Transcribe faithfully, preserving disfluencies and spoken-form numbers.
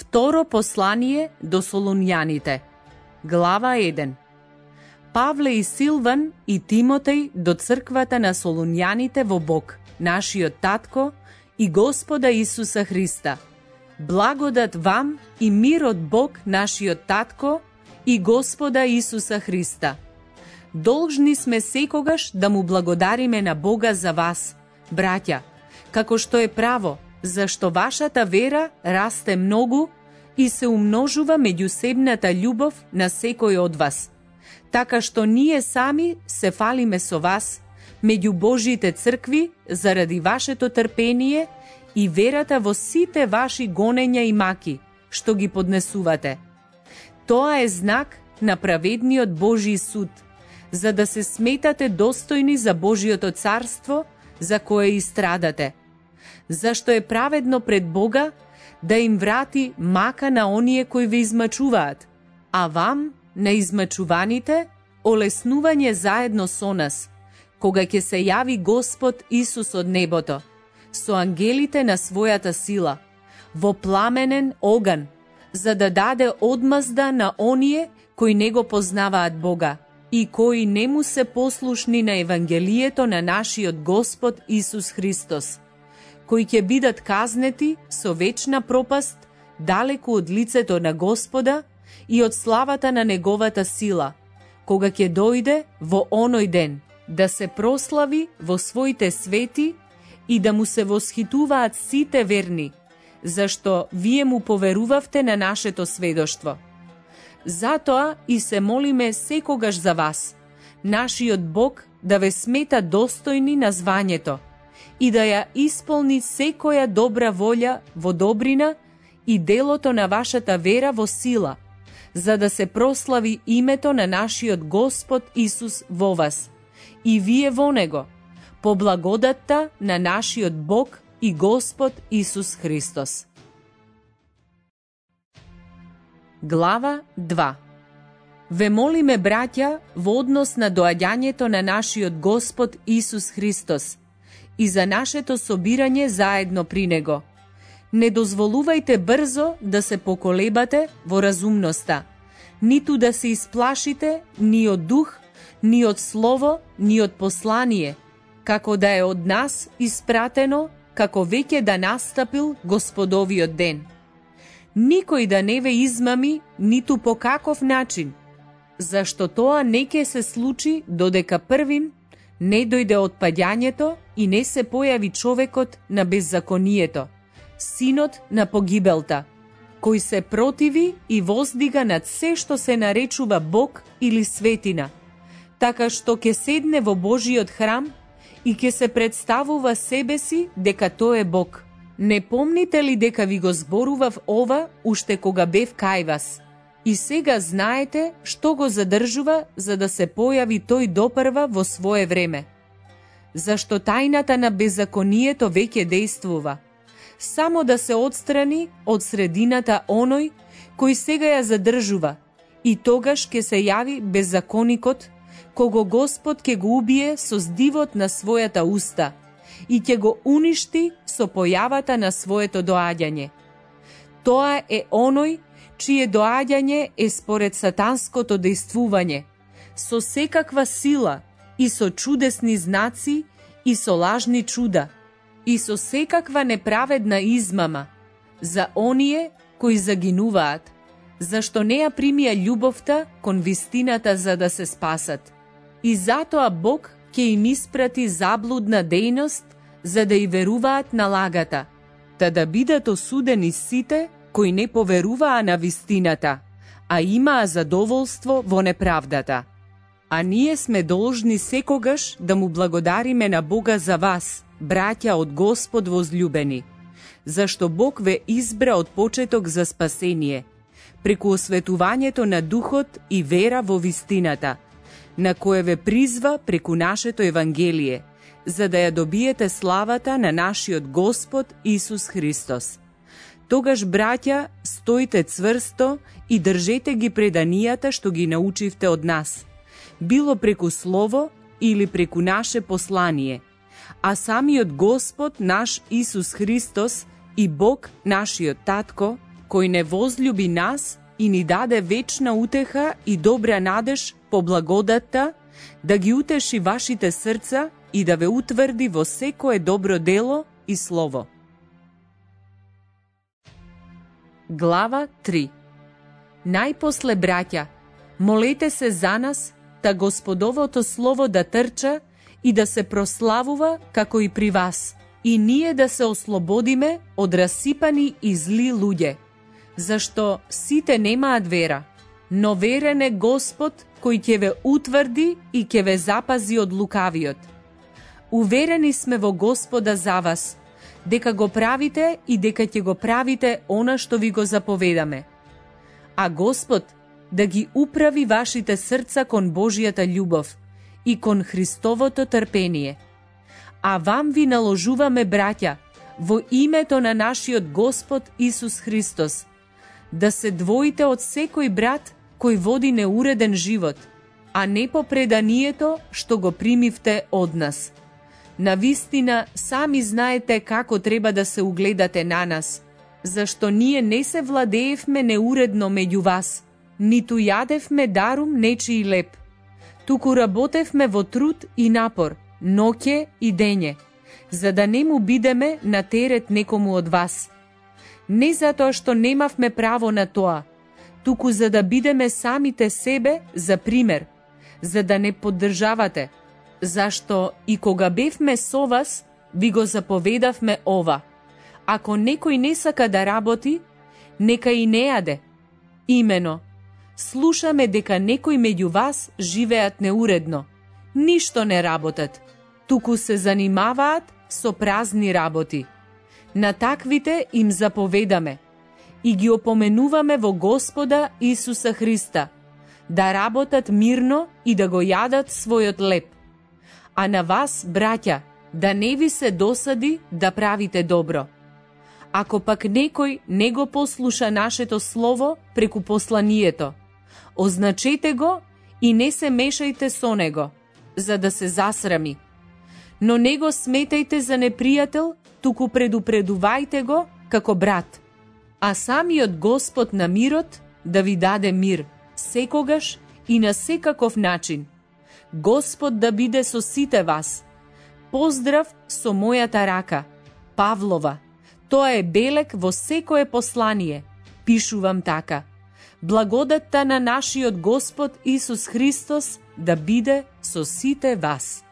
Второ послание до Солунјаните, глава еден. Павле и Силван и Тимотеј до црквата на Солунјаните во Бог, нашиот Татко и Господа Исуса Христа. Благодат вам и мир од Бог, нашиот Татко и Господа Исуса Христа. Должни сме секогаш да му благодариме на Бога за вас, браќа, како што е право, зашто вашата вера расте многу и се умножува меѓусебната љубов на секој од вас. Така што ние сами се фалиме со вас меѓу Божите цркви заради вашето трпение и верата во сите ваши гонења и маки, што ги поднесувате. Тоа е знак на праведниот Божи суд, за да се сметате достојни за Божиото царство, за кое и страдате. Зашто е праведно пред Бога да им врати мака на оние кои ве измачуваат, а вам, на измачуваните, олеснување заедно со нас, кога ќе се јави Господ Исус од небото, со ангелите на својата сила, во пламенен оган, за да даде одмазда на оние кои не го познаваат Бога и кои не му се послушни на Евангелието на нашиот Господ Исус Христос, кои ќе бидат казнети со вечна пропаст далеку од лицето на Господа и од славата на Неговата сила, кога ќе дојде во оној ден да се прослави во своите свети и да му се восхитуваат сите верни, зашто вие му поверувавте на нашето сведоштво. Затоа и се молиме секогаш за вас, нашиот Бог да ве смета достојни на звањето и да ја исполни секоја добра волја во добрина и делото на вашата вера во сила, за да се прослави името на нашиот Господ Исус во вас, и вие во Него, по благодатта на нашиот Бог и Господ Исус Христос. Глава два. Ве молиме, браќа, во однос на доаѓањето на нашиот Господ Исус Христос и за нашето собирање заедно при Него. Не дозволувајте брзо да се поколебате во разумноста, ниту да се исплашите ни од дух, ни од слово, ни од послание, како да е од нас испратено, како веќе да настапил Господовиот ден. Никој да не ве измами, ниту по каков начин, зашто тоа не ќе се случи додека првин не дојде отпаѓањето и не се појави човекот на беззаконието, синот на погибелта, кој се противи и воздига над се што се наречува Бог или светина, така што ќе седне во Божиот храм и ќе се представува себе си дека тој е Бог. Не помните ли дека ви го зборував ова уште кога бев кај вас? И сега знаете што го задржува за да се појави тој допрва во свое време. Зашто тајната на беззаконието веќе действува, само да се отстрани од средината оној кој сега ја задржува, и тогаш ќе се јави беззаконикот, кого Господ ќе го убие со здивот на својата уста и ќе го уништи со појавата на своето доаѓање. Тоа е оној чие доаѓање е според сатанското действување, со секаква сила и со чудесни знаци и со лажни чуда и со секаква неправедна измама за оние кои загинуваат, зашто не ја примија љубовта кон вистината за да се спасат. И затоа Бог ќе им испрати заблудна дејност за да и веруваат на лагата, та да бидат осудени сите кои не поверуваа на вистината, а имаа задоволство во неправдата. А ние сме должни секогаш да му благодариме на Бога за вас, браќа од Господ возлюбени, зашто Бог ве избра од почеток за спасение, преку осветувањето на Духот и вера во вистината, на кое ве призва преку нашето Евангелие, за да ја добиете славата на нашиот Господ Исус Христос. Тогаш, браќа, стоите цврсто и држете ги преданијата што ги научивте од нас, било преку слово или преку наше послание, а самиот Господ наш Исус Христос и Бог нашиот Татко, кој не возлюби нас и ни даде вечна утеха и добра надеж по благодатта, да ги утеши вашите срца и да ве утврди во секое добро дело и слово. Глава три. Најпосле, браќа, молете се за нас, та Господовото слово да трча и да се прославува како и при вас, и ние да се ослободиме од расипани и зли луѓе, зашто сите немаат вера, но верен е Господ кој ќе ве утврди и ќе ве запази од лукавиот. Уверени сме во Господа за вас, дека го правите и дека ќе го правите она што ви го заповедаме. А Господ да ги управи вашите срца кон Божијата љубов и кон Христовото трпение. А вам ви наложуваме, браќа, во името на нашиот Господ Исус Христос, да се двоите од секој брат кој води неуреден живот, а не по преданието што го примивте од нас. Навистина, сами знаете како треба да се угледате на нас, зашто ние не се владеевме неуредно меѓу вас, ниту јадевме дарум нечии леп, туку работевме во труд и напор, ноќе и дење, за да не му бидеме на терет некому од вас. Не затоа што немавме право на тоа, туку за да бидеме самите себе за пример, за да не поддржавате, зашто и кога бевме со вас, ви го заповедавме ова: ако некој не сака да работи, нека и не јаде. Имено, слушаме дека некои меѓу вас живеат неуредно, ништо не работат, туку се занимаваат со празни работи. На таквите им заповедаме и ги опоменуваме во Господа Исуса Христа, да работат мирно и да го јадат својот леп. А на вас, браќа, да не ви се досади да правите добро. Ако пак некој не го послуша нашето слово преку посланието, означете го и не се мешајте со него, за да се засрами. Но не го сметајте за непријател, туку предупредувајте го како брат. А самиот Господ на мирот да ви даде мир, секогаш и на секаков начин. Господ да биде со сите вас. Поздрав со мојата рака, Павлова. Тоа е белег во секое послание. Пишувам така: благодатта на нашиот Господ Исус Христос да биде со сите вас.